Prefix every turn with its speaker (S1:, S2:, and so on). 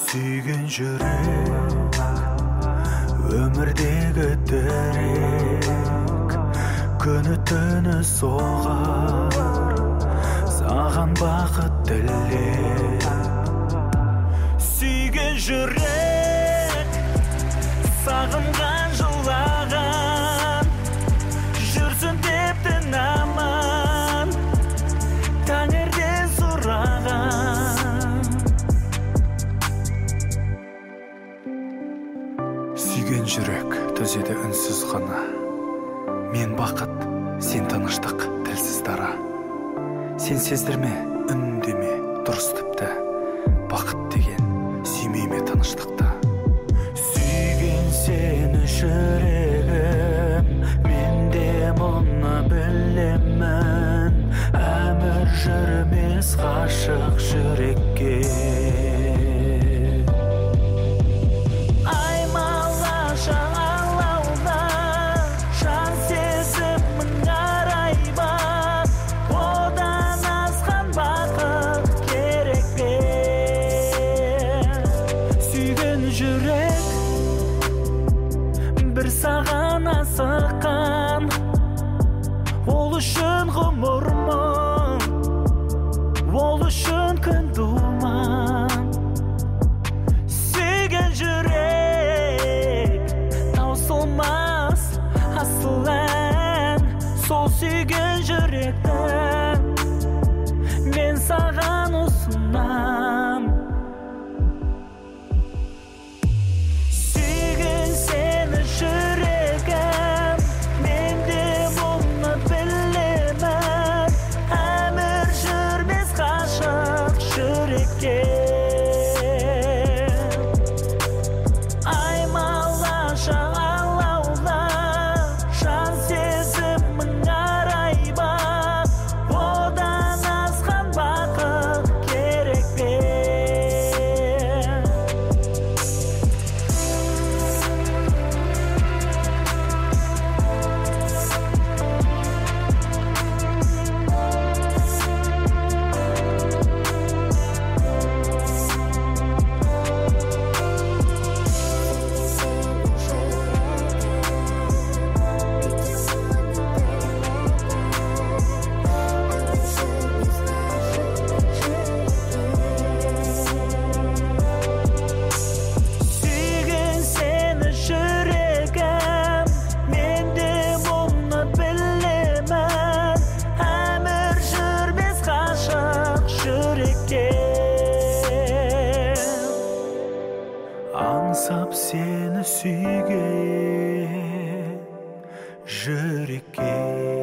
S1: Сүйген жүрек өмірдегі дерек, күні түні соғар саған бақыт тілеп. Сүйген жүрек сағынған жылаған, жүрсін дептін аман таңертең сұраған. Сүйген жүрек төзеді үнсіз ғана, мен бақыт, сен тыныштық, тілсіз дара. Сен сездірме, үндеме, дұрыс тіпті, бақыт деген сүймей ме тыныштықта. Сүйген сені жүрегім, мен де мұны білемін, әмір жүрмес ғашық жүрекке. Бір саған асыққан, ол үшін ғұмырмын, ол үшін күн думан. Сүйген жүрек таусылмас асыл ән, сол сүйген жүректі мен саған ұсынам. Аңсап сені сүйген жүрекке.